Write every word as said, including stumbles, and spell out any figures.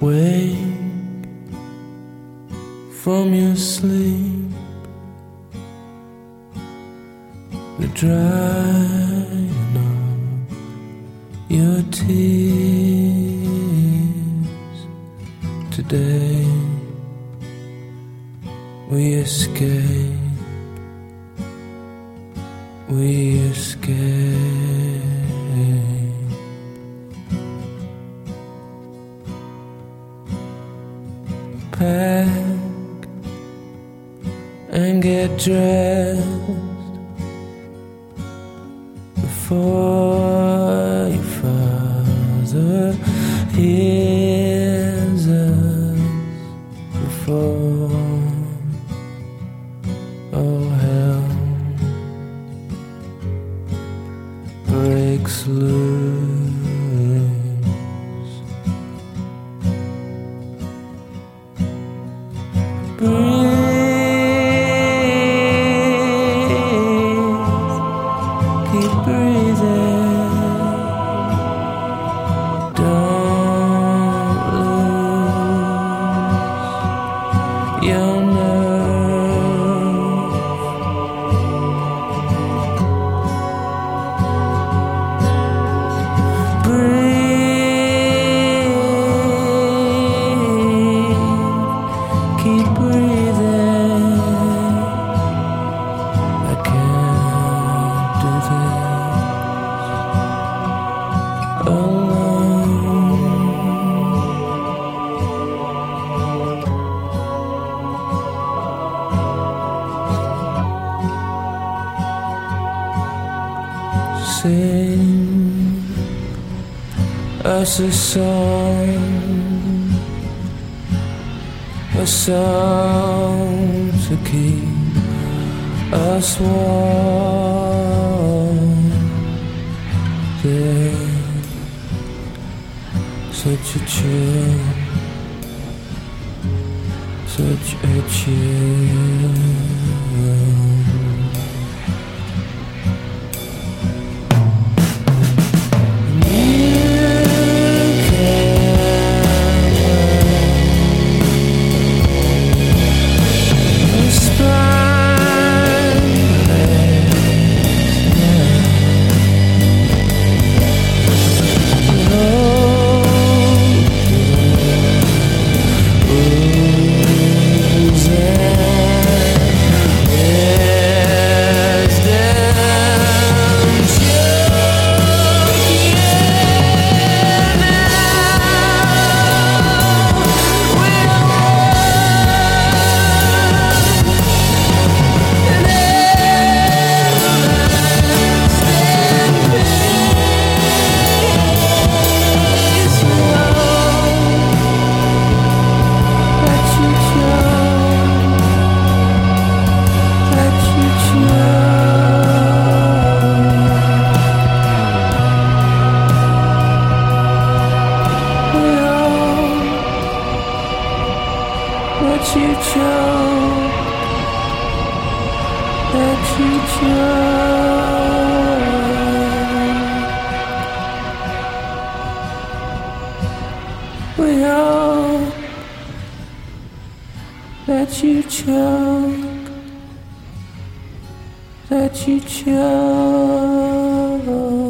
Wake from your sleep, the drying of your tears. Today we escape, we escape. Pack and get dressed before your father hears us, before all hell breaks loose. Sing us a song, a song to keep us warm. There's such a chill, such a chill. That you chose, that you chose. We hope that you chose, that you chose.